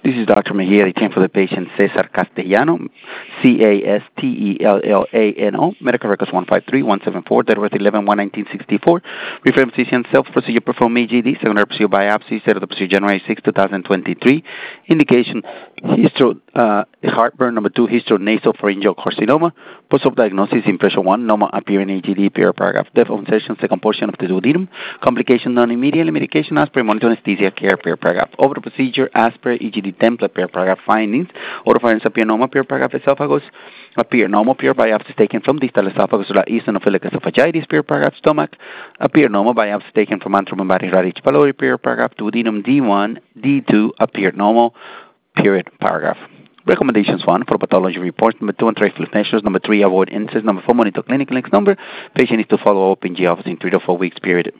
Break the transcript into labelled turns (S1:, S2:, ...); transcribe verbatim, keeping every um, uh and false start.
S1: This is Doctor Mejia, retain for the patient Cesar Castellano, C A S T E L L A N O, medical records one five three one seven four, date of birth eleven one nineteen sixty-four, referring physician, self-procedure performed E G D, secondary procedure biopsy, set of the procedure January sixth, twenty twenty-three, indication histro, uh, heartburn, number two, histronasopharyngeal carcinoma, post-op diagnosis, impression one, normal appearing E G D, paragraph, death on session, second portion of the duodenum, complication non-immediately, medication, aspirin, monitor anesthesia, care, paragraph, over the procedure, aspirin, E G D template, paragraph, findings, oropharynx appear normal, paragraph, esophagus, appear normal, pure biopsy taken from distal esophagus, eosinophilic esophagitis, paragraph, stomach, appear normal, biopsy taken from antrum and body radius pylori, paragraph, duodenum D one, D two, appear normal, period, paragraph. Recommendations: one, for pathology reports. Number two, anti-reflux measures. Number three, avoid incest. Number four, monitor clinic links. Number, patient needs to follow up in G office in three to four weeks period.